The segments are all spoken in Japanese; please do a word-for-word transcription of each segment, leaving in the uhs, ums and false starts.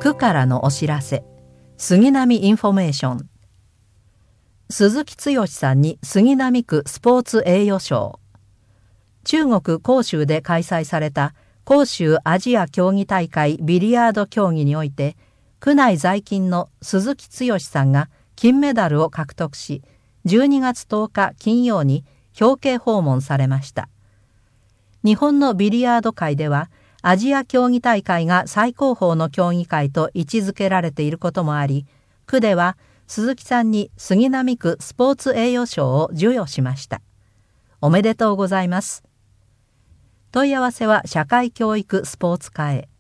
区からのお知らせ、杉並インフォメーション。鈴木剛さんに杉並区スポーツ栄誉賞。中国広州で開催された広州アジア競技大会ビリヤード競技において、区内在勤の鈴木剛さんが金メダルを獲得し、じゅうにがつとおか金曜に表敬訪問されました。日本のビリヤード界では、アジア競技大会が最高峰の競技会と位置づけられていることもあり、区では鈴木さんに杉並区スポーツ栄誉賞を授与しました。おめでとうございます。問い合わせは社会教育スポーツ課へ。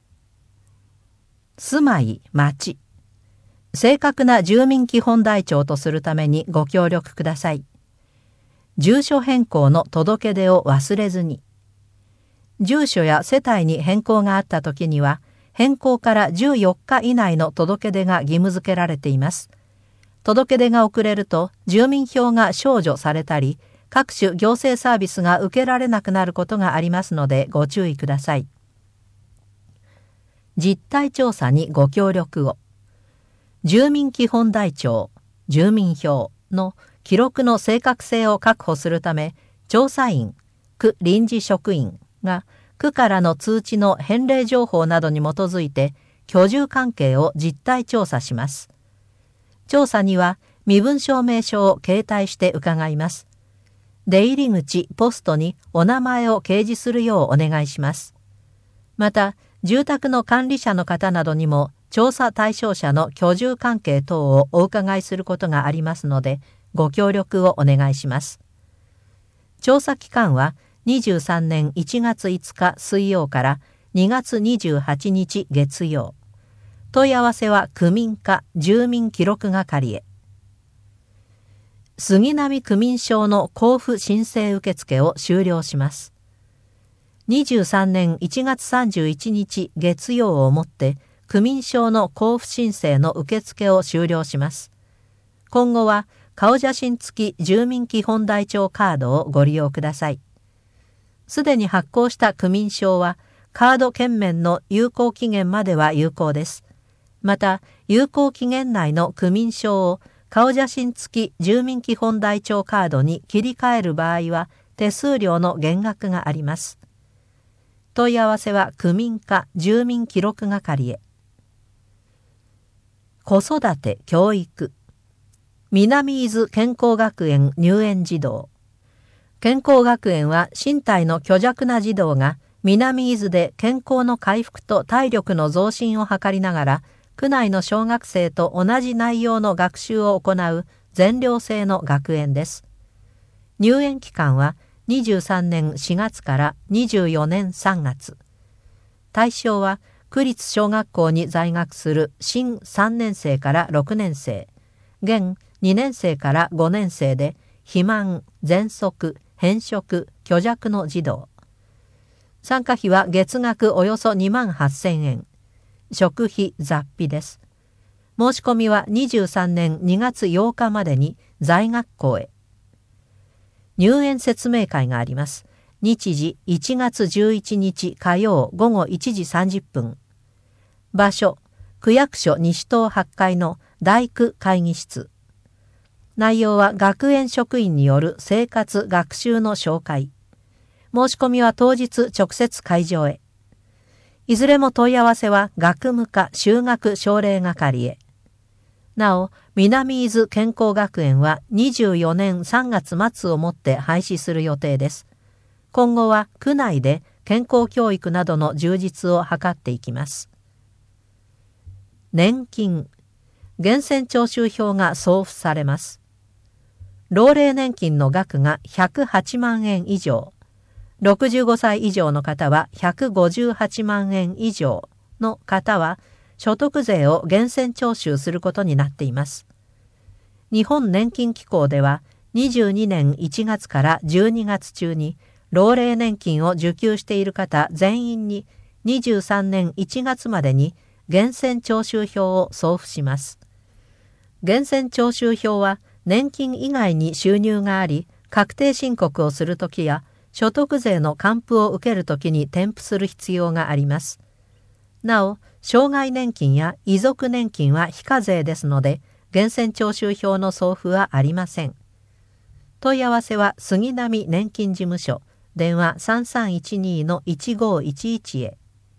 住まい、町。正確な住民基本台帳とするためにご協力ください。住所変更の届け出を忘れずに。住所や世帯に変更があったときには、変更からじゅうよっか以内の届け出が義務付けられています。届け出が遅れると、住民票が消除されたり、各種行政サービスが受けられなくなることがありますのでご注意ください。実態調査にご協力を。住民基本台帳、住民票の記録の正確性を確保するため、調査員、区臨時職員が区からの通知の返礼情報などに基づいて居住関係を実態調査します。調査には身分証明書を携帯して伺います。出入り口、ポストにお名前を掲示するようお願いします。また、住宅の管理者の方などにも調査対象者の居住関係等をお伺いすることがありますので、ご協力をお願いします。調査期間はにじゅうさんねんいちがついつか水曜からにがつにじゅうはちにち月曜。問い合わせは区民課住民記録係へ。杉並区民証の交付申請受付を終了します。にじゅうさんねんいちがつさんじゅういちにち月曜をもって区民証の交付申請の受付を終了します。今後は顔写真付き住民基本台帳カードをご利用ください。すでに発行した区民証はカード券面の有効期限までは有効です。また、有効期限内の区民証を顔写真付き住民基本台帳カードに切り替える場合は手数料の減額があります。問い合わせは区民課住民記録係へ。子育て教育。南伊豆健康学園入園児童。健康学園は身体の虚弱な児童が南伊豆で健康の回復と体力の増進を図りながら、区内の小学生と同じ内容の学習を行う全寮制の学園です。入園期間はにじゅうさんねんしがつからにじゅうよねんさんがつ。対象は区立小学校に在学する新さんねんせいからろくねんせい、現にねんせいからごねんせいで肥満、喘息、偏食、虚弱の児童。参加費は月額およそにまんはっせんえん。食費雑費です。申し込みはにじゅうさんねんにがつようかまでに在学校へ。入園説明会があります。日時いちがつじゅういちにち火曜ごごいちじさんじゅっぷん。場所、区役所西棟はちかいの大区会議室。内容は学園職員による生活学習の紹介。申し込みは当日直接会場へ。いずれも問い合わせは学務課就学奨励係へ。なお、南伊豆健康学園はにじゅうよねんさんがつまつをもって廃止する予定です。今後は区内で健康教育などの充実を図っていきます。年金。源泉徴収票が送付されます。老齢年金の額がひゃくはちまんえん以上。ろくじゅうごさい以上の方はひゃくごじゅうはちまんえん以上の方は所得税を源泉徴収することになっています。日本年金機構ではにじゅうにねんいちがつからじゅうにがつ中に老齢年金を受給している方全員ににじゅうさんねんいちがつまでに源泉徴収票を送付します。源泉徴収票は年金以外に収入があり確定申告をするときや所得税の還付を受けるときに添付する必要があります。 なお、障害年金や遺族年金は非課税ですので、源泉徴収票の送付はありません。問い合わせは杉並年金事務所、電話 さんさんいちに のいちごいちいち へ。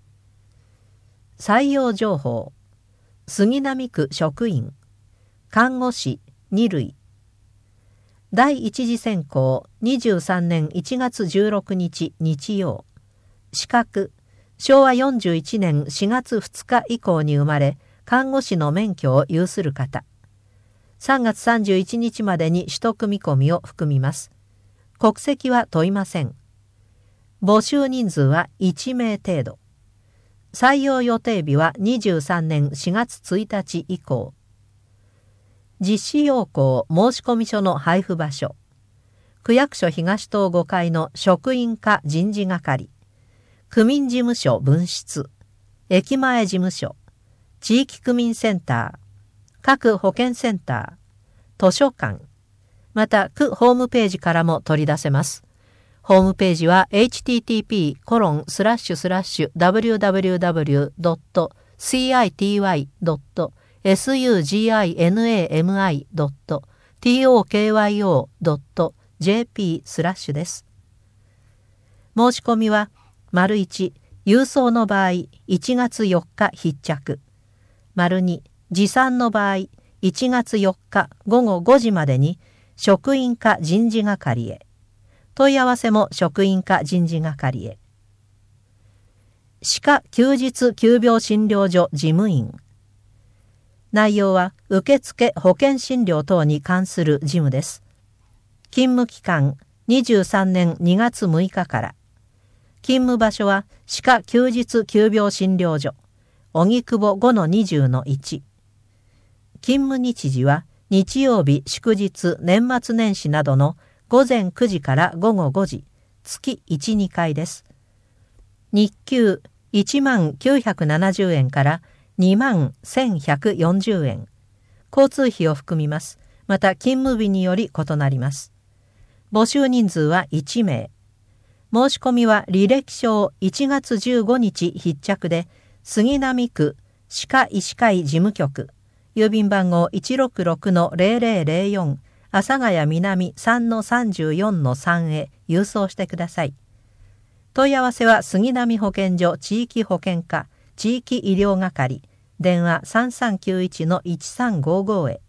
採用情報。杉並区職員、看護師に類。第一次選考にじゅうさんねんいちがつじゅうろくにち日曜。資格、しょうわよんじゅういちねんしがつふつか以降に生まれ、看護師の免許を有する方。さんがつさんじゅういちにちまでに取得見込みを含みます。国籍は問いません。募集人数はいちめい程度。採用予定日はにじゅうさんねんしがつついたち以降。実施要項申込書の配布場所。区役所東棟ごかいの職員課人事係。区民事務所分室。駅前事務所。地域区民センター。各保健センター。図書館。また区ホームページからも取り出せます。ホームページは エイチティーティーピーコロンスラッシュスラッシュダブリューダブリューダブリュードットシーアイティーワイドットエスユージーアイエヌエーエムアイドットティーオーケーワイオードットジェーピースラッシュです。申し込みは、丸いち、郵送の場合、いちがつよっか必着。丸に、持参の場合、いちがつよっかごごごじまでに、職員課人事係へ。問い合わせも職員課人事係へ。歯科休日急病診療所事務員。内容は受付保険診療等に関する事務です。勤務期間にじゅうさんねんにがつむいかから。勤務場所は歯科休日急病診療所荻窪 ごのにじゅうのいち。勤務日時は日曜日祝日年末年始などのごぜんくじからごごごじ、月いち、にかいです。日給いちまんきゅうひゃくななじゅうえんからにまんせんひゃくよんじゅうえん。交通費を含みます。また勤務日により異なります。募集人数はいちめい。申し込みは履歴書いちがつじゅうごにち必着で、杉並区歯科医師会事務局、郵便番号 いちろくろくのゼロゼロゼロよん、阿佐ヶ谷南 さんのさんじゅうよんのさん へ郵送してください。問い合わせは杉並保健所地域保健課地域医療係、電話 さんさんきゅういちのいちさんごご へ。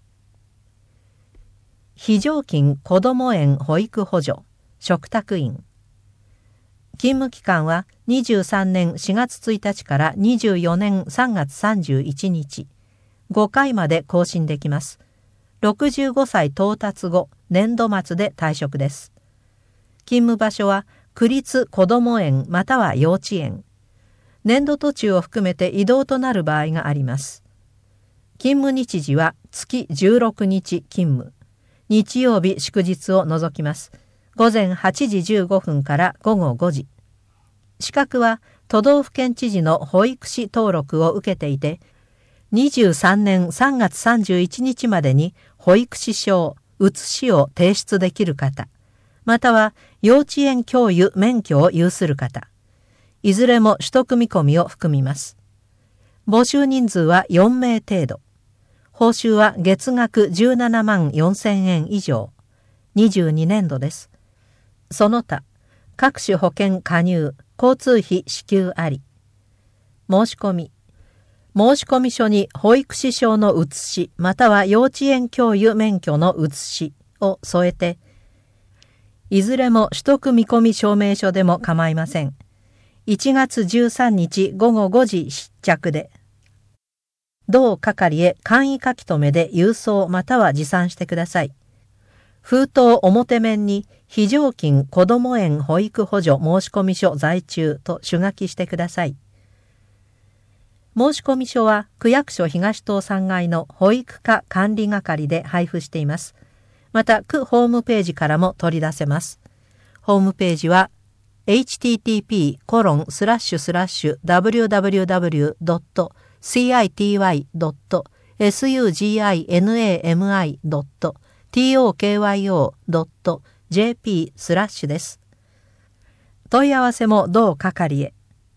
非常勤こども園保育補助嘱託員。勤務期間はにじゅうさんねんしがつついたちからにじゅうよねんさんがつさんじゅういちにち、ごかいまで更新できます。ろくじゅうごさい到達後、年度末で退職です。勤務場所は区立こども園または幼稚園。年度途中を含めて異動となる場合があります。勤務日時は月じゅうろくにち勤務。日曜日祝日を除きます。ごぜんはちじじゅうごふんからごごごじ。資格は都道府県知事の保育士登録を受けていて、にじゅうさんねんさんがつさんじゅういちにちまでに保育士証、写しを提出できる方、または幼稚園教諭免許を有する方、いずれも取得見込みを含みます。募集人数はよんめい程度。報酬は月額じゅうななまんよんせんえん以上。にじゅうにねんどです。その他、各種保険加入、交通費支給あり。申し込み。申込書に保育士証の写し、または幼稚園教諭免許の写しを添えて、いずれも取得見込み証明書でも構いません。いちがつじゅうさんにちごごごじ必着で、同係へ簡易書き留めで郵送または持参してください。封筒表面に非常勤こども園保育補助申込書在中と手書きしてください。申込書は区役所東棟さんがいの保育課管理係で配布しています。また区ホームページからも取り出せます。ホームページは エイチティーティーピーコロンスラッシュスラッシュダブリューダブリューダブリュードットシーアイティーワイドットエスユージーアイエヌエーエムアイドットティーオーケーワイオードットジェーピースラッシュです。問い合わせも同係へ。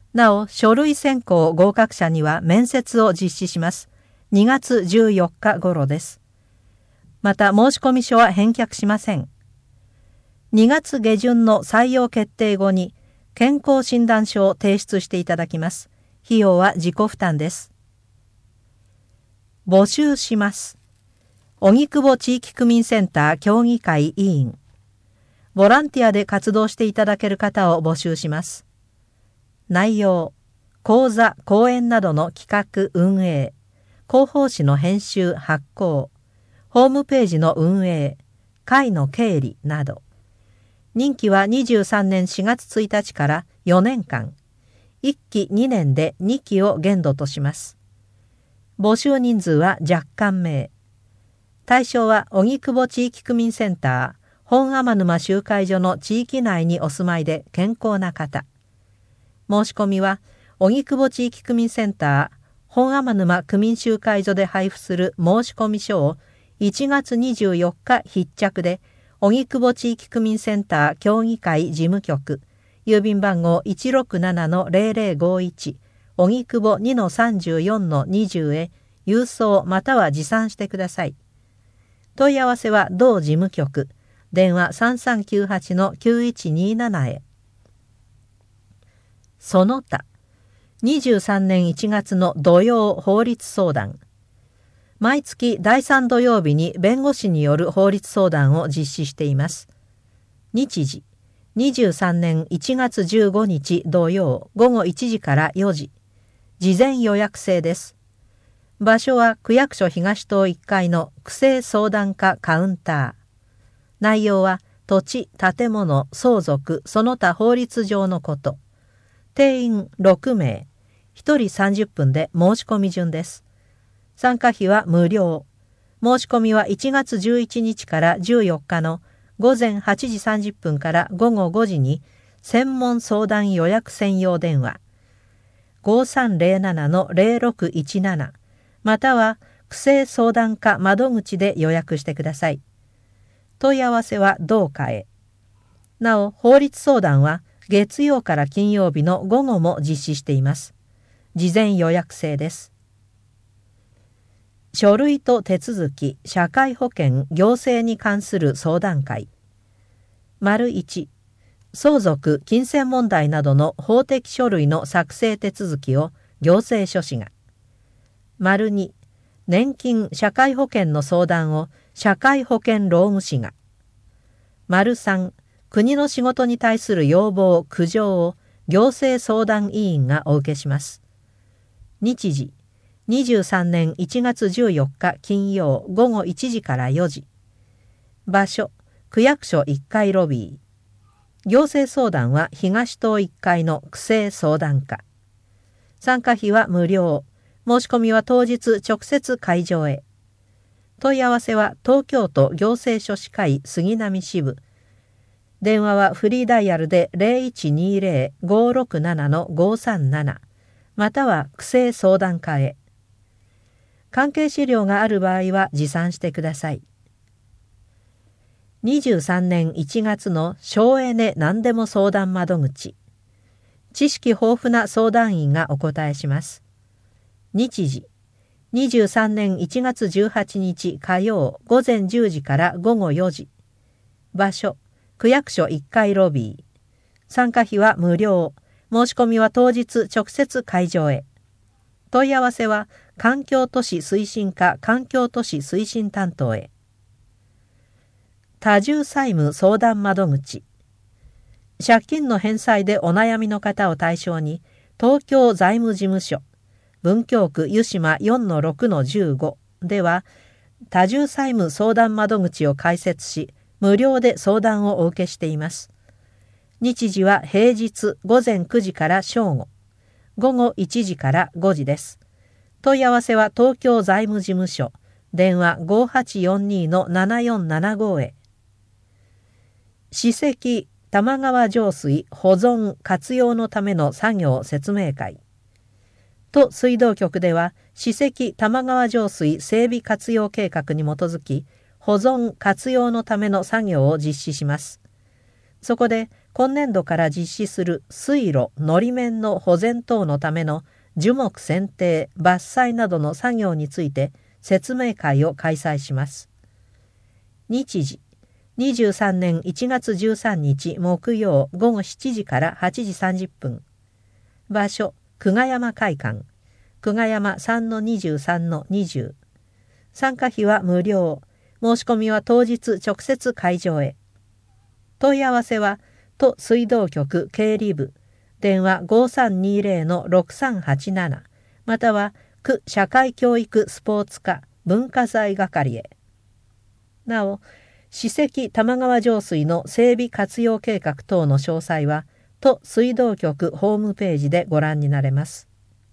なお、書類選考合格者には面接を実施します。にがつじゅうよっか頃です。また、申込書は返却しません。にがつ下旬の採用決定後に、健康診断書を提出していただきます。費用は自己負担です。募集します。荻窪地域区民センター協議会委員。ボランティアで活動していただける方を募集します。内容、講座、講演などの企画・運営、広報誌の編集・発行、ホームページの運営、会の経理など。任期はにじゅうさんねんしがつついたちからよねんかん。いっきにねんでにきを限度とします。募集人数は若干名。対象は荻窪地域区民センター、本天沼集会所の地域内にお住まいで健康な方。申し込みは荻窪地域区民センター、本天沼区民集会所で配布する申込書をいちがつにじゅうよっか必着で、荻窪地域区民センター協議会事務局、郵便番号 いちろくななのゼロゼロごいち、荻窪 にのさんじゅうよんのにじゅう へ郵送または持参してください。問い合わせは同事務局、電話 さんさんきゅうはちのきゅういちになな へ。その他、にじゅうさんねんいちがつの土曜法律相談。毎月だいさん土曜日に弁護士による法律相談を実施しています。日時、にじゅうさんねんいちがつじゅうごにち土曜ごごいちじからよじ。事前予約制です。場所は区役所東棟いっかいの区政相談課カウンター。内容は土地、建物、相続、その他法律上のこと。定員ろくめい。ひとりさんじゅっぷんで申し込み順です。参加費は無料。申し込みはいちがつじゅういちにちからじゅうよっかのごぜんはちじさんじゅっぷんからごごごじに専門相談予約専用電話ごさんゼロななのゼロろくいちななまたは区政相談課窓口で予約してください。問い合わせは同課へ。なお、法律相談は月曜から金曜日の午後も実施しています。事前予約制です。書類と手続き、社会保険、行政に関する相談会。丸いち、相続、金銭問題などの法的書類の作成手続きを行政書士が。丸に、年金、社会保険の相談を社会保険労務士が。丸さん、国の仕事に対する要望、苦情を行政相談委員がお受けします。日時、にじゅうさんねんいちがつじゅうよっか金曜ごごいちじからよじ。場所、区役所いっかいロビー。行政相談は東棟いっかいの区政相談課。参加費は無料。申し込みは当日直接会場へ。問い合わせは東京都行政書士会杉並支部。電話はフリーダイヤルで ゼロいちにゼロ ごろくななのごさんななまたは区政相談課へ。関係資料がある場合は持参してください。にじゅうさんねんいちがつの省エネ何でも相談窓口。知識豊富な相談員がお答えします。日時、にじゅうさんねんいちがつじゅうはちにち火曜ごぜんじゅうじからごごよじ。場所、区役所いっかいロビー。参加費は無料。申し込みは当日直接会場へ。問い合わせは環境都市推進課環境都市推進担当へ。多重債務相談窓口。借金の返済でお悩みの方を対象に、東京財務事務所、文京区湯島 よんのろくのじゅうご では、多重債務相談窓口を開設し、無料で相談をお受けしています。日時は平日ごぜんくじから正午、ごごいちじからごじです。問い合わせは東京財務事務所、電話 ごはちよんにのななよんななご へ。史跡玉川上水保存活用のための作業説明会。都水道局では史跡玉川上水整備活用計画に基づき保存活用のための作業を実施します。そこで今年度から実施する水路・のり面の保全等のための樹木剪定・伐採などの作業について説明会を開催します。日時、にじゅうさんねんいちがつじゅうさんにち木曜ごごしちじからはちじさんじゅっぷん。場所、久我山会館。久我山 さんのにじゅうさんのにじゅう。参加費は無料。申し込みは当日直接会場へ。問い合わせは、都水道局経理部。電話 ごさんにゼロ のろくさんはちなな。または、区社会教育スポーツ課文化財係へ。なお、史跡玉川上水の整備活用計画等の詳細は、都水道局ホームページでご覧になれます。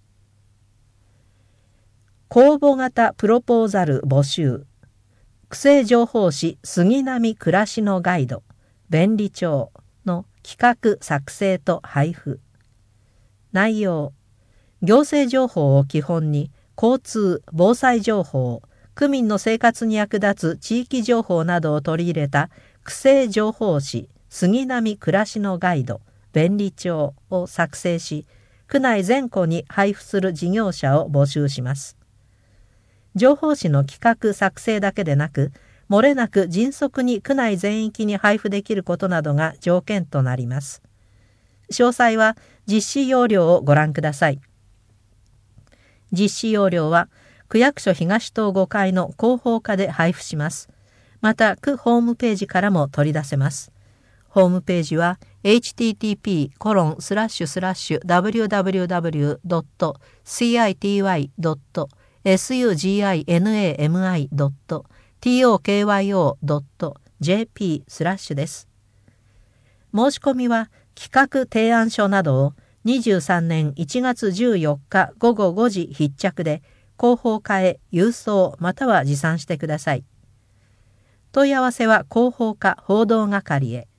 公募型プロポーザル募集。区政情報誌杉並暮らしのガイド、便利帳の企画作成と配布。内容。行政情報を基本に、交通・防災情報、区民の生活に役立つ地域情報などを取り入れた区政情報誌杉並暮らしのガイド、便利帳を作成し、区内全戸に配布する事業者を募集します。情報誌の企画作成だけでなく、漏れなく迅速に区内全域に配布できることなどが条件となります。詳細は実施要領をご覧ください。実施要領は、区役所東棟ごかいの広報課で配布します。また、区ホームページからも取り出せます。ホームページは エイチティーティーピーコロンスラッシュスラッシュダブリューダブリューダブリュードットシーアイティーワイドットエスユージーアイエヌエーエムアイドットトーキョードットジェーピースラッシュです。申し込みは企画提案書などをにじゅうさんねんいちがつじゅうよっかごごごじ必着で広報課へ郵送または持参してください。問い合わせは広報課報道係へ。